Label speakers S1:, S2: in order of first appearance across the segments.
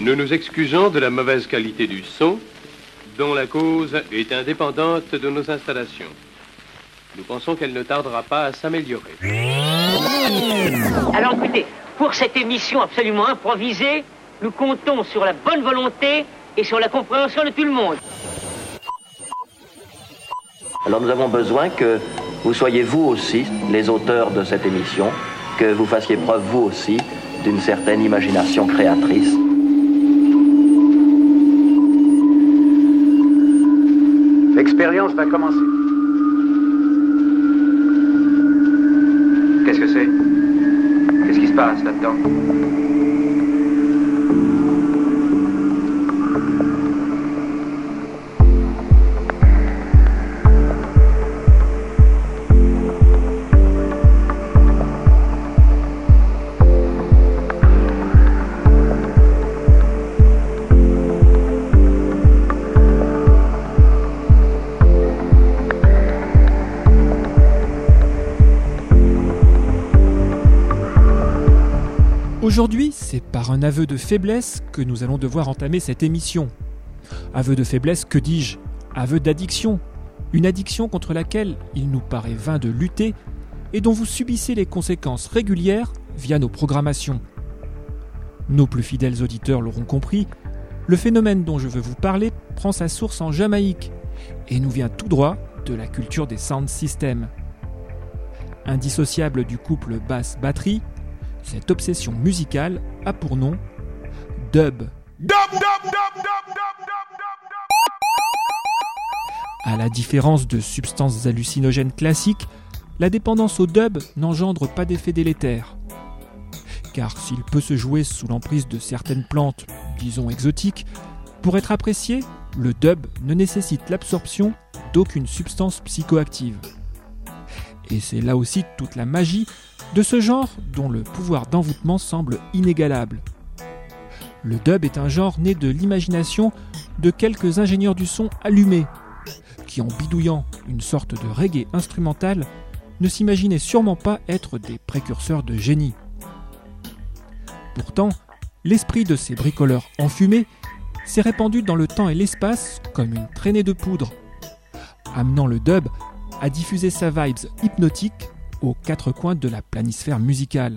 S1: Nous nous excusons de la mauvaise qualité du son, dont la cause est indépendante de nos installations. Nous pensons qu'elle ne tardera pas à s'améliorer.
S2: Alors écoutez, pour cette émission absolument improvisée, nous comptons sur la bonne volonté et sur la compréhension de tout le monde.
S3: Alors nous avons besoin que vous soyez vous aussi les auteurs de cette émission, que vous fassiez preuve vous aussi d'une certaine imagination créatrice.
S4: L'expérience va commencer. Qu'est-ce que c'est? Qu'est-ce qui se passe là-dedans?
S5: Aujourd'hui, c'est par un aveu de faiblesse que nous allons devoir entamer cette émission. Aveu de faiblesse, que dis-je? Aveu d'addiction. Une addiction contre laquelle il nous paraît vain de lutter et dont vous subissez les conséquences régulières via nos programmations. Nos plus fidèles auditeurs l'auront compris, le phénomène dont je veux vous parler prend sa source en Jamaïque et nous vient tout droit de la culture des sound systems. Indissociable du couple basse-batterie, cette obsession musicale a pour nom dub. À la différence de substances hallucinogènes classiques, la dépendance au dub n'engendre pas d'effet délétère. Car s'il peut se jouer sous l'emprise de certaines plantes, disons exotiques, pour être apprécié, le dub ne nécessite l'absorption d'aucune substance psychoactive. Et c'est là aussi toute la magie de ce genre dont le pouvoir d'envoûtement semble inégalable. Le dub est un genre né de l'imagination de quelques ingénieurs du son allumés, qui en bidouillant une sorte de reggae instrumental ne s'imaginaient sûrement pas être des précurseurs de génie. Pourtant, l'esprit de ces bricoleurs enfumés s'est répandu dans le temps et l'espace comme une traînée de poudre, amenant le dub à diffuser sa vibes hypnotique aux quatre coins de la planisphère musicale.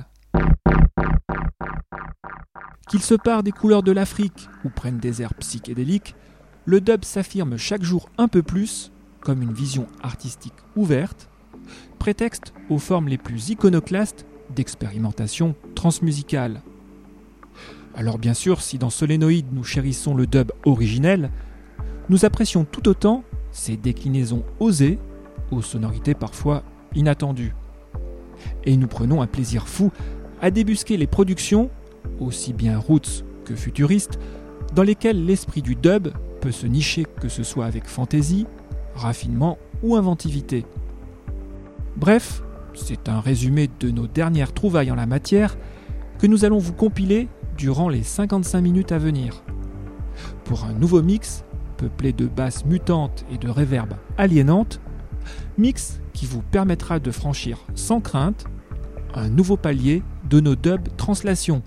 S5: Qu'il se pare des couleurs de l'Afrique ou prenne des airs psychédéliques, le dub s'affirme chaque jour un peu plus comme une vision artistique ouverte, prétexte aux formes les plus iconoclastes d'expérimentation transmusicale. Alors bien sûr, si dans Solénoïde nous chérissons le dub originel, nous apprécions tout autant ses déclinaisons osées, aux sonorités parfois inattendues. Et nous prenons un plaisir fou à débusquer les productions, aussi bien roots que futuristes, dans lesquelles l'esprit du dub peut se nicher que ce soit avec fantaisie, raffinement ou inventivité. Bref, c'est un résumé de nos dernières trouvailles en la matière que nous allons vous compiler durant les 55 minutes à venir. Pour un nouveau mix, peuplé de basses mutantes et de réverbes aliénantes, mix qui vous permettra de franchir sans crainte un nouveau palier de nos dub translations.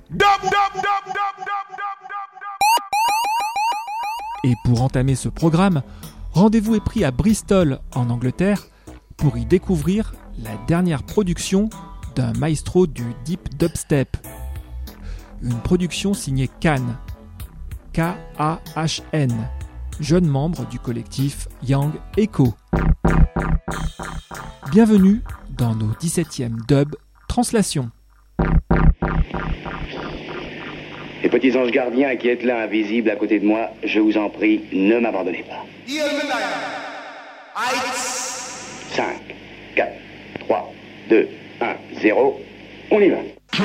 S5: Et pour entamer ce programme, rendez-vous est pris à Bristol, en Angleterre, pour y découvrir la dernière production d'un maestro du deep dubstep. Une production signée Kahn, K-A-H-N, jeune membre du collectif Young Echo. Bienvenue dans nos 17e dub translations.
S6: Les petits anges gardiens qui êtes là, invisibles à côté de moi, je vous en prie, ne m'abandonnez pas. 5, 4, 3, 2, 1, 0, on y va.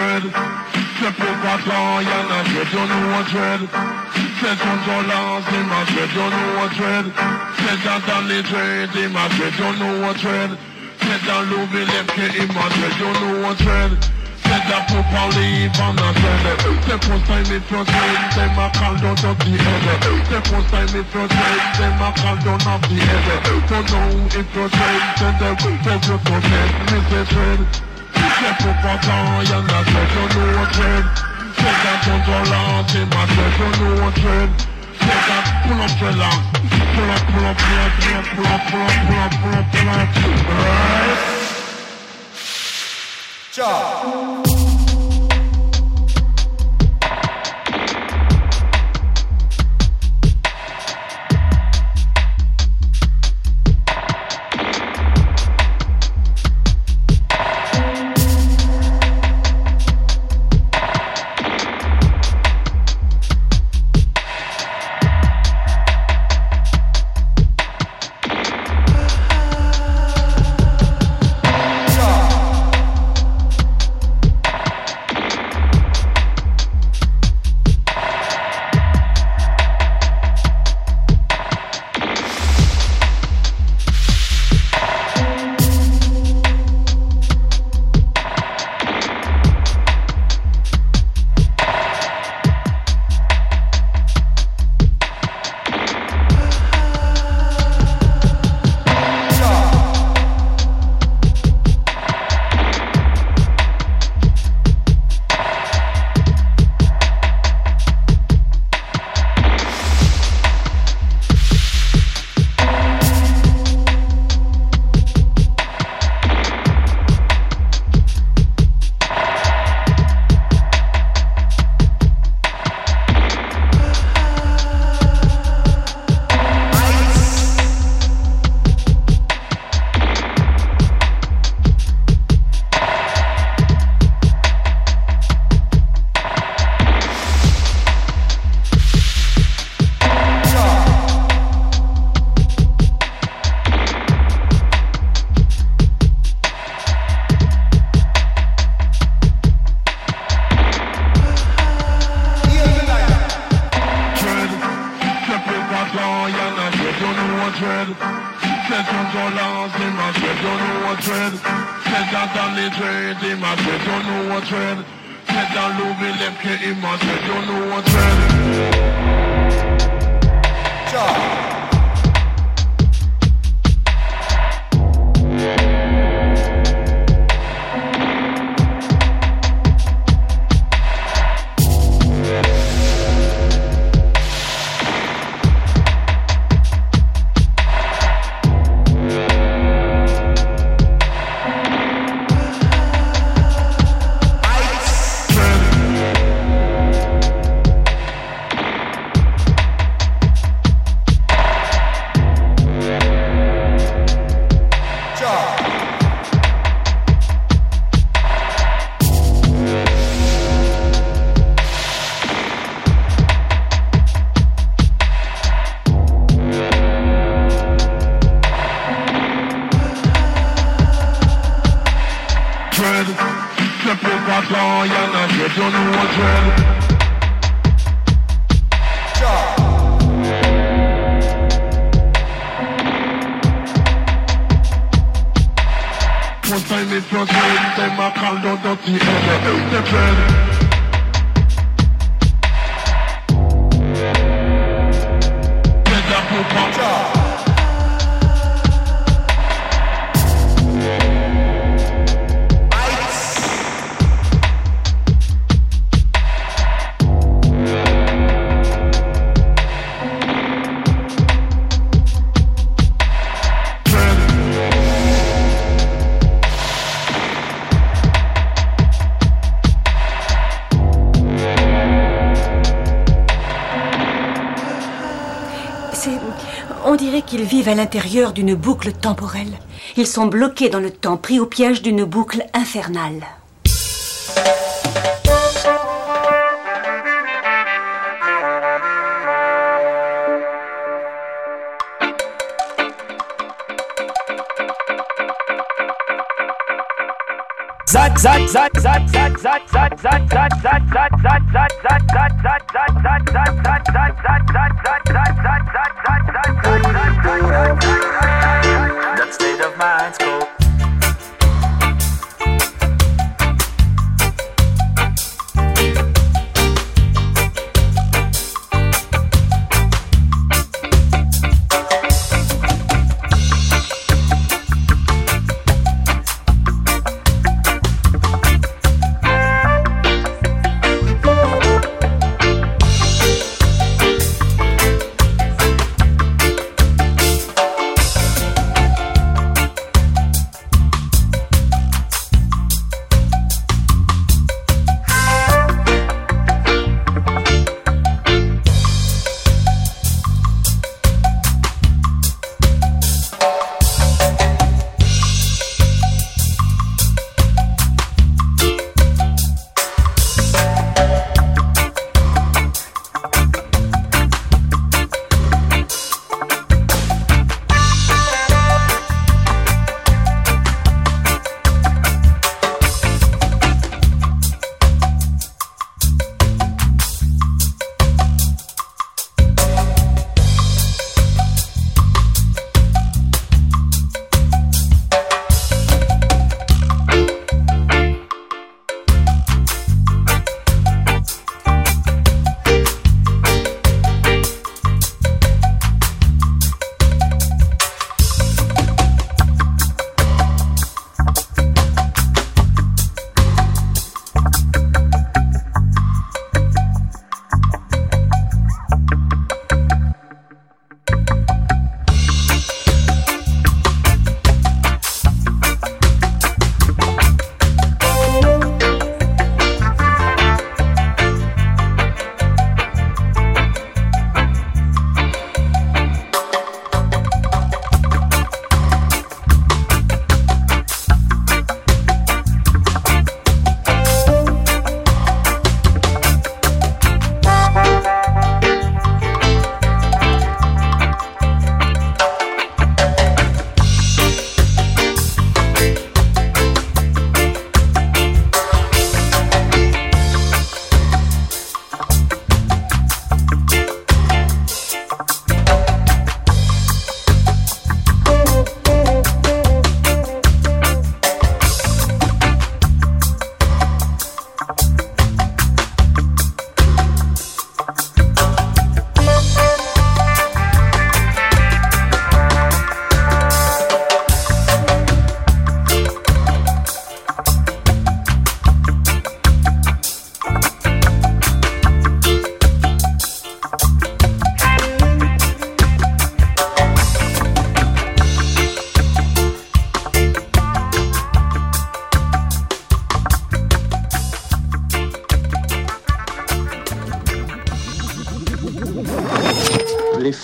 S7: Said that people leave on a dread. The first time it was red, them a call down of the head. The first time it was red, them a call down of the head. So now it was red, said the folks was red, Mrs. Red. The people die and I said you know what's red. Take that controllant in my dread, don't know what dread. Take that pull up dreadlock. Pull up, yeah, pull up. Right?
S8: Ciao.
S9: On dirait qu'ils vivent à l'intérieur d'une boucle temporelle. Ils sont bloqués dans le temps, pris au piège d'une boucle infernale.
S10: Zat zat zat zat zat zat zat zat zat zat zat zat zat zat zat zat zat zat zat zat that state of mind's cold.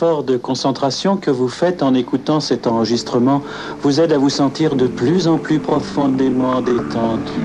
S8: l'effort de concentration que vous faites en écoutant cet enregistrement vous aide à vous sentir de plus en plus profondément détendu.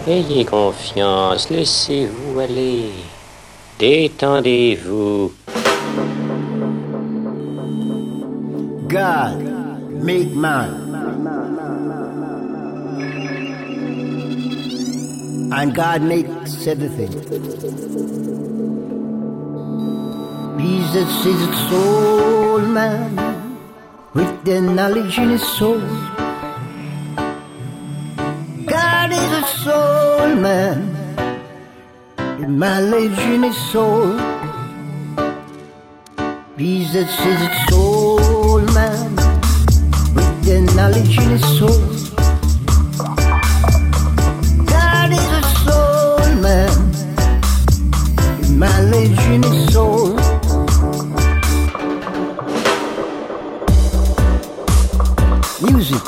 S11: Ayez confiance, laissez-vous aller. Détendez-vous.
S12: God, make man. And God makes everything. Jesus is a soul man with the knowledge in his soul. God is a soul man with knowledge in his soul. Jesus is a soul man with the knowledge in his soul. God is a soul man with knowledge in his soul. Music,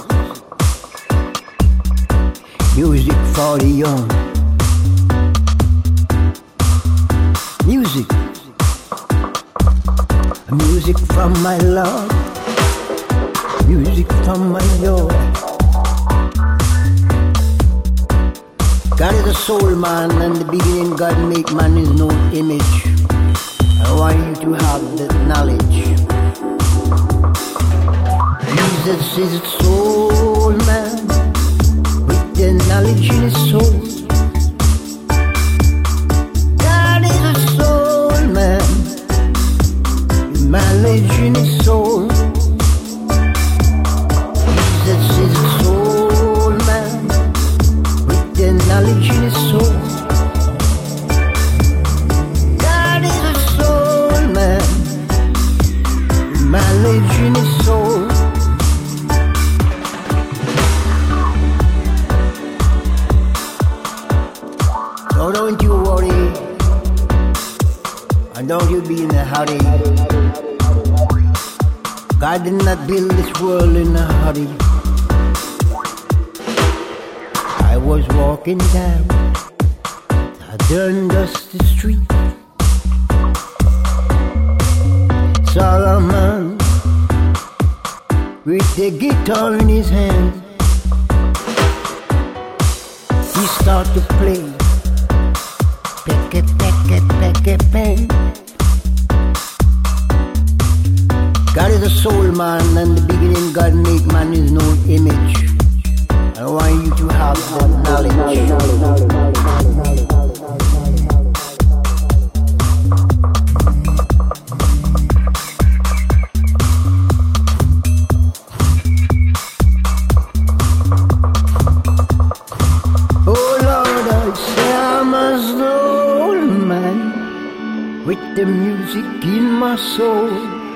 S12: music for the young. Music, music from my Lord. Music from my Lord. God is a soul man, and the beginning God make man his no image. I want you to have that knowledge. Jesus is a soul man with the knowledge in his soul. God is a soul man with knowledge in his soul. Jesus is a soul man with the knowledge in his soul. God is a soul man with knowledge in his soul. So don't you worry, and don't you be in a hurry. God did not build this world in a hurry. I was walking down a darn dusty street, saw a man with a guitar in his hand. He started to play. God is a soul man, and the beginning God make man his no image. I want you to have that knowledge. With the music in my soul,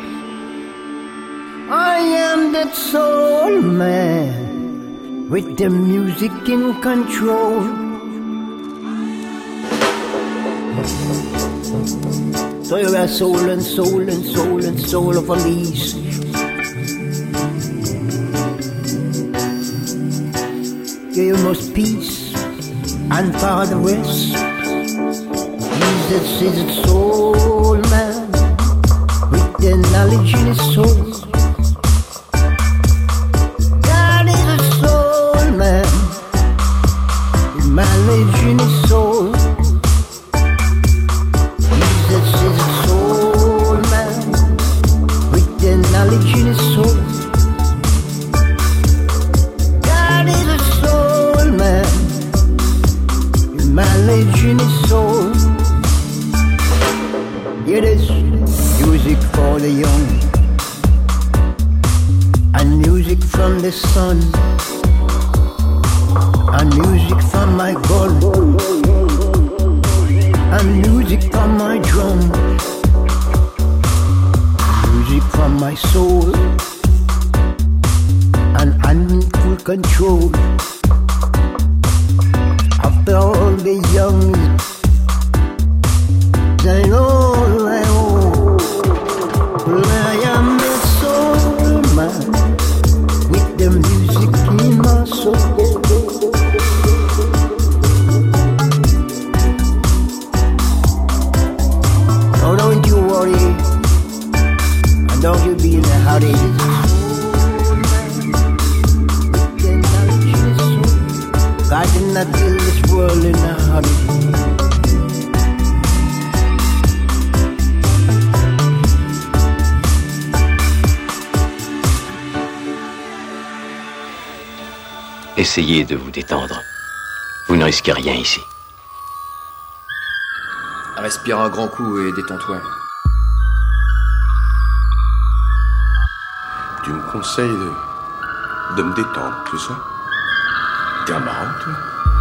S12: I am that soul man with the music in control. So you're a soul and soul and soul and soul from the east. You must peace and for the west. Jesus is a soul man with the knowledge in his soul. God is a soul man with knowledge in his soul. Jesus is a soul man with the knowledge in his soul. God is a soul man with knowledge in his soul. It is music for the young, and music from the sun, and music from my God, and music from my drum, music from my soul, and I'm in full control. After all the young, I know I am the soul man with the music in my soul. So don't you worry, and don't you be in a hurry. God did not build this world
S13: Essayez de vous détendre. Vous ne risquez rien ici.
S14: Respire un grand coup et détends-toi.
S15: Tu me conseilles de me détendre, c'est ça? T'es un marrant, toi?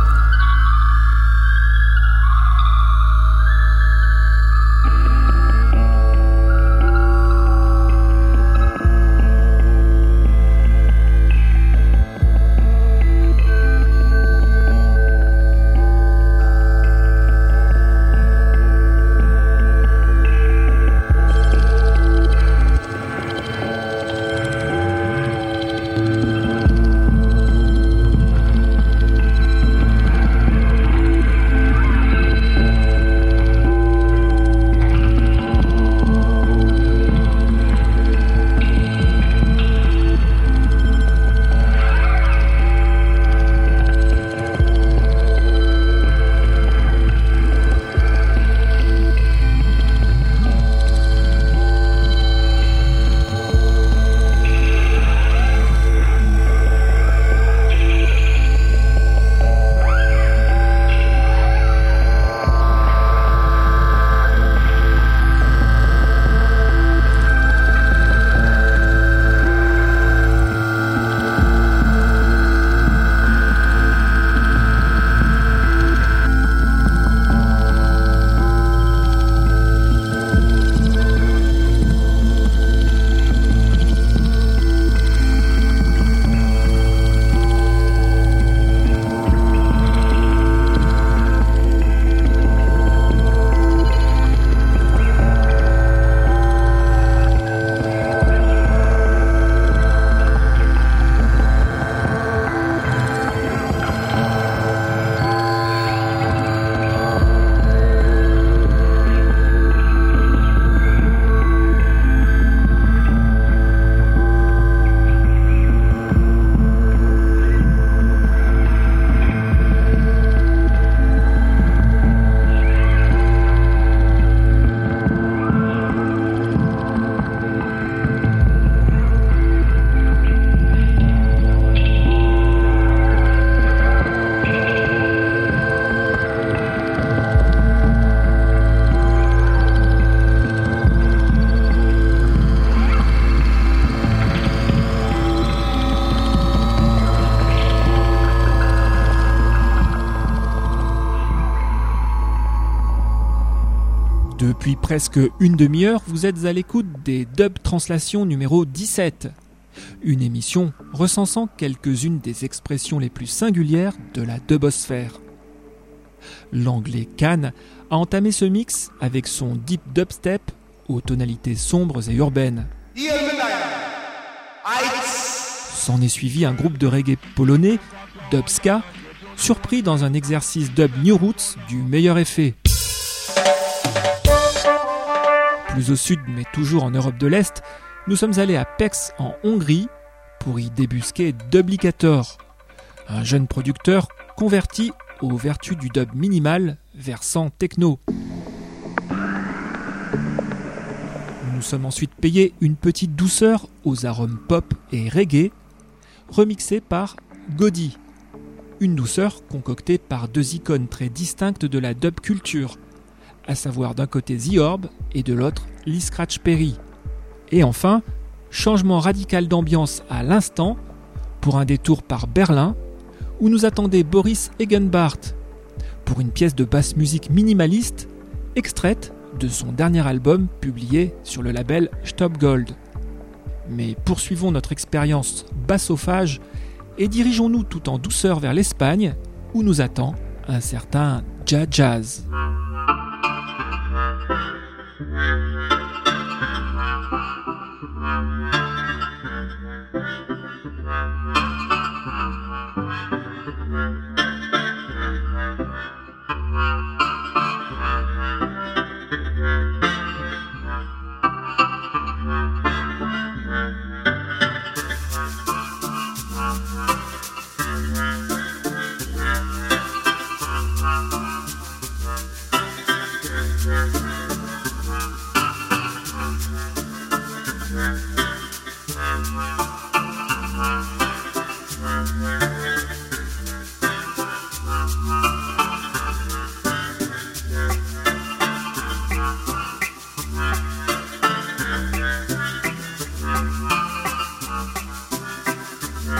S5: Depuis presque une demi-heure, vous êtes à l'écoute des Dub Translation numéro 17. Une émission recensant quelques-unes des expressions les plus singulières de la dubosphère. L'anglais Can a entamé ce mix avec son deep dubstep aux tonalités sombres et urbaines. S'en est suivi un groupe de reggae polonais, Dubska, surpris dans un exercice dub New Roots du meilleur effet. Plus au sud, mais toujours en Europe de l'Est, nous sommes allés à Pécs en Hongrie pour y débusquer Dublicator, un jeune producteur converti aux vertus du dub minimal versant techno. Nous nous sommes ensuite payés une petite douceur aux arômes pop et reggae, remixée par Godi, une douceur concoctée par deux icônes très distinctes de la dub culture, à savoir d'un côté The Orb et de l'autre Lee Scratch Perry. Et enfin, changement radical d'ambiance à l'instant pour un détour par Berlin où nous attendait Boris Egenbart pour une pièce de basse musique minimaliste extraite de son dernier album publié sur le label Stopgold. Mais poursuivons notre expérience bassophage et dirigeons-nous tout en douceur vers l'Espagne où nous attend un certain Jazz.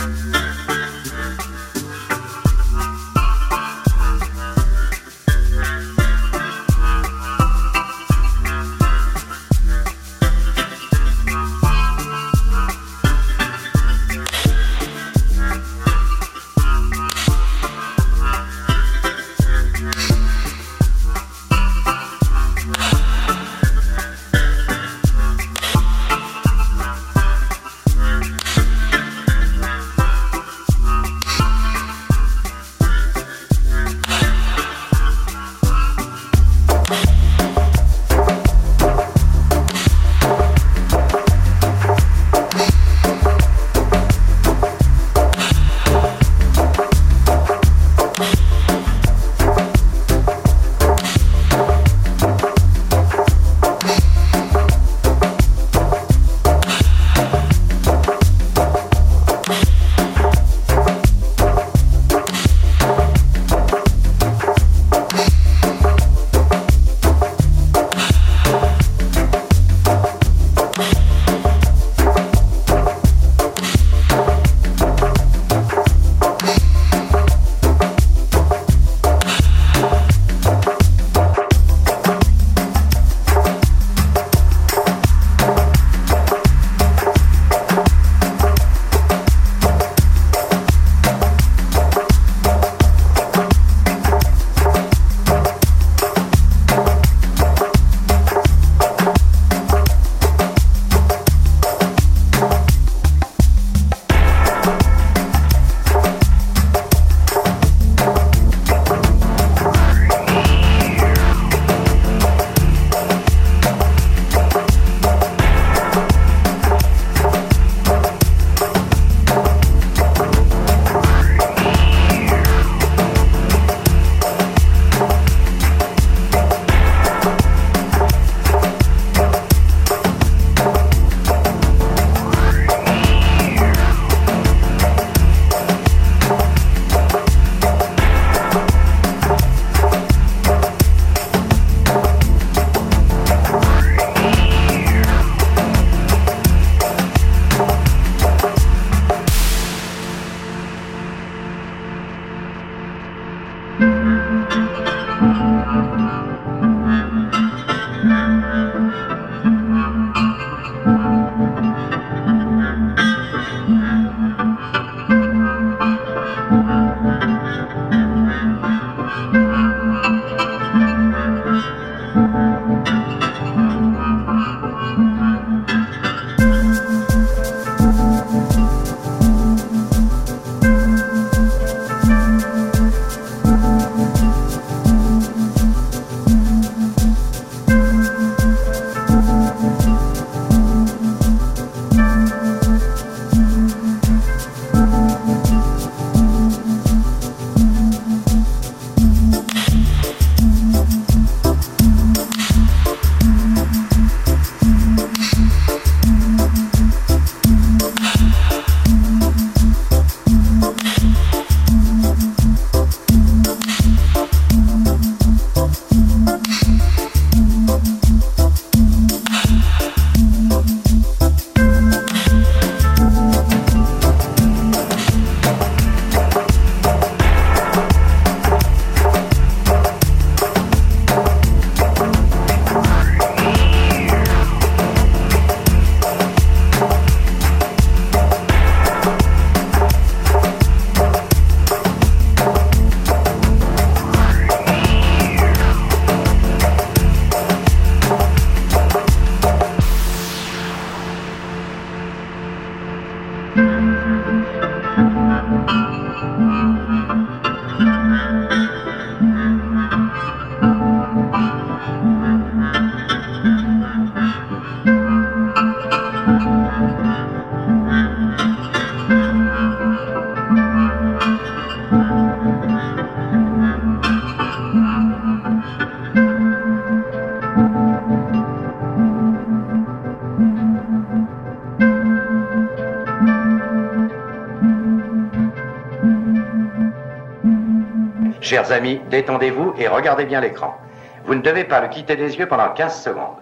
S16: Chers amis, détendez-vous et regardez bien l'écran. Vous ne devez pas le quitter des yeux pendant 15 secondes.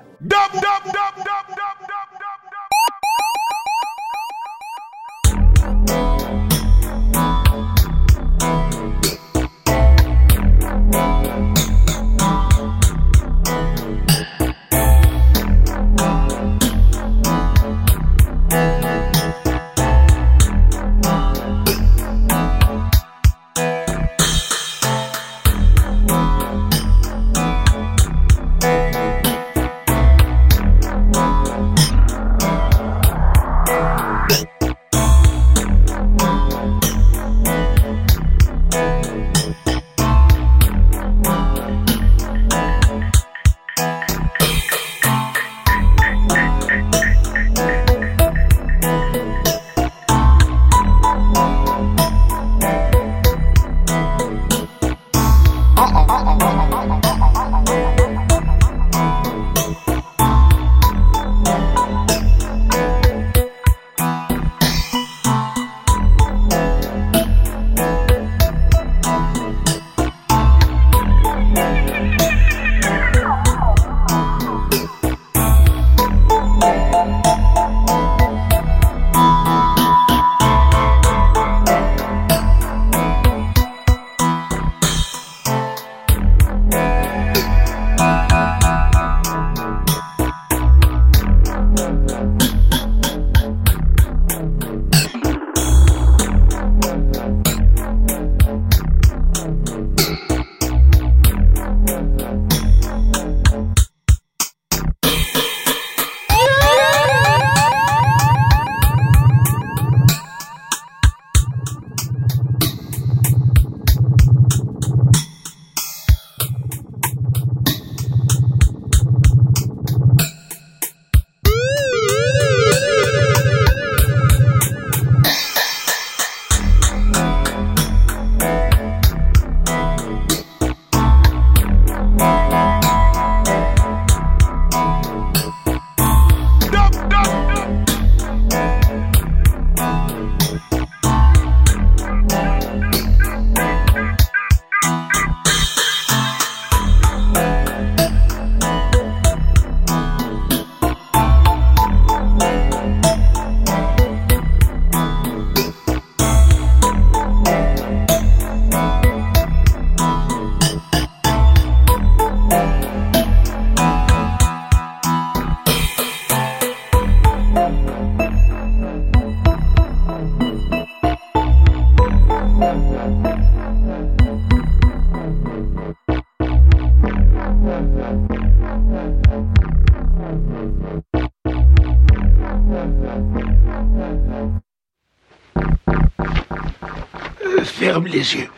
S17: Ferme les yeux.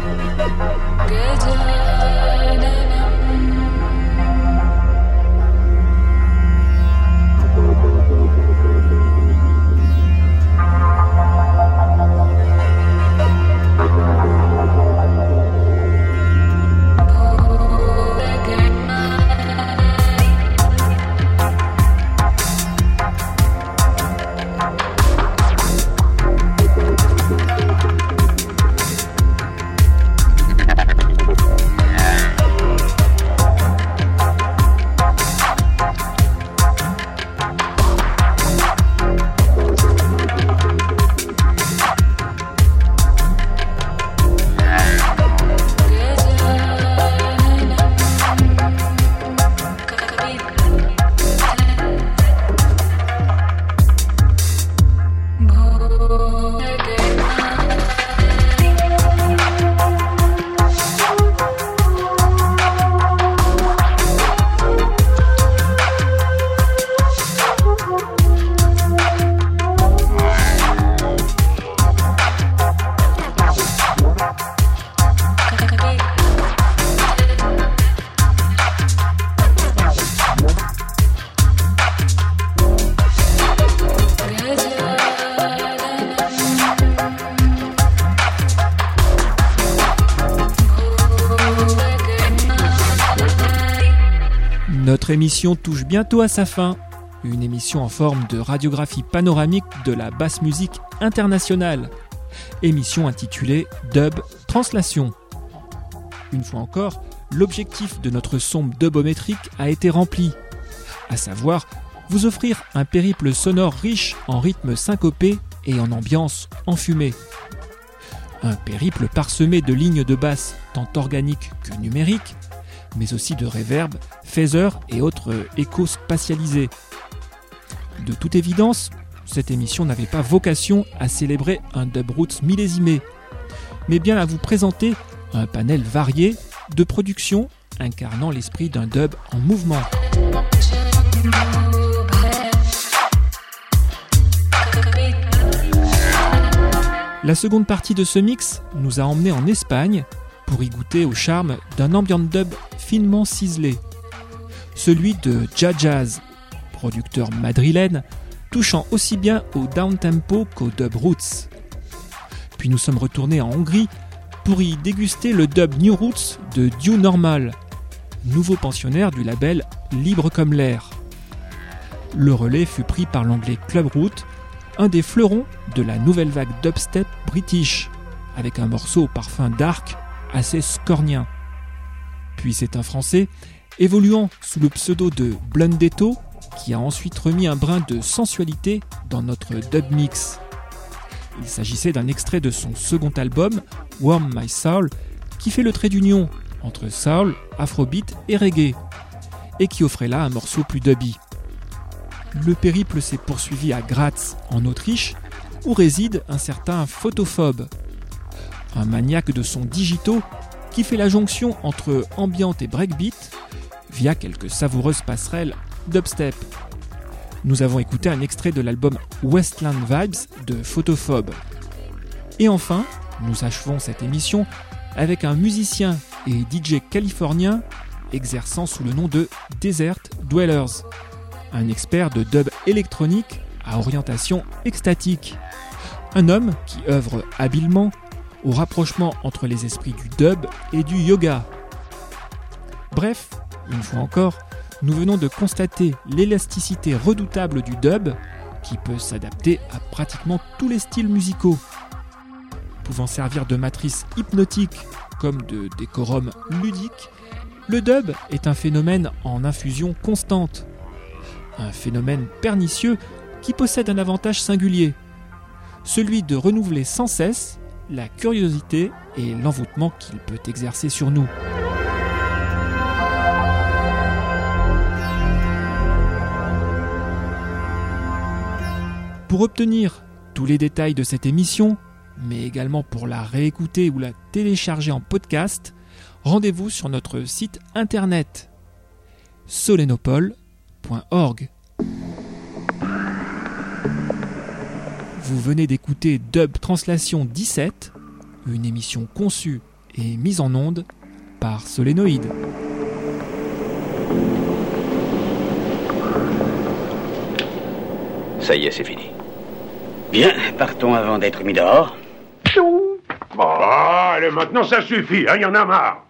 S5: Notre émission touche bientôt à sa fin. Une émission en forme de radiographie panoramique de la basse musique internationale. Émission intitulée Dub Translation. Une fois encore, l'objectif de notre sonde dubométrique a été rempli, à savoir vous offrir un périple sonore riche en rythmes syncopés et en ambiance enfumée. Un périple parsemé de lignes de basse tant organiques que numériques, mais aussi de reverb, phaser et autres échos spatialisés. De toute évidence, cette émission n'avait pas vocation à célébrer un dub roots millésimé, mais bien à vous présenter un panel varié de productions incarnant l'esprit d'un dub en mouvement. La seconde partie de ce mix nous a emmenés en Espagne pour y goûter au charme d'un ambient dub finement ciselé, celui de Jazz, producteur madrilène touchant aussi bien au downtempo qu'au dub roots. Puis nous sommes retournés en Hongrie pour y déguster le dub New Roots de Due Normal, nouveau pensionnaire du label Libre comme l'air. Le relais fut pris par l'anglais Club Root, un des fleurons de la nouvelle vague dubstep british, avec un morceau au parfum dark assez scornien. Puis c'est un Français, évoluant sous le pseudo de Blundetto, qui a ensuite remis un brin de sensualité dans notre dub mix. Il s'agissait d'un extrait de son second album, Warm My Soul, qui fait le trait d'union entre soul, afrobeat et reggae, et qui offrait là un morceau plus dubby. Le périple s'est poursuivi à Graz, en Autriche, où réside un certain Photophobe, un maniaque de sons digitaux qui fait la jonction entre ambient et breakbeat via quelques savoureuses passerelles dubstep. Nous avons écouté un extrait de l'album Westland Vibes de Photophobe. Et enfin, nous achevons cette émission avec un musicien et DJ californien exerçant sous le nom de Desert Dwellers, un expert de dub électronique à orientation extatique. Un homme qui œuvre habilement au rapprochement entre les esprits du dub et du yoga. Bref, une fois encore, nous venons de constater l'élasticité redoutable du dub qui peut s'adapter à pratiquement tous les styles musicaux. Pouvant servir de matrice hypnotique comme de décorum ludique, le dub est un phénomène en infusion constante. Un phénomène pernicieux qui possède un avantage singulier, celui de renouveler sans cesse la curiosité et l'envoûtement qu'il peut exercer sur nous. Pour obtenir tous les détails de cette émission, mais également pour la réécouter ou la télécharger en podcast, rendez-vous sur notre site internet solenopole.org. Vous venez d'écouter Dub Translation 17, une émission conçue et mise en onde par Solénoïde.
S13: Ça y est, c'est fini.
S17: Bien, partons avant d'être mis dehors.
S18: Bon, allez, maintenant ça suffit, il y en a marre.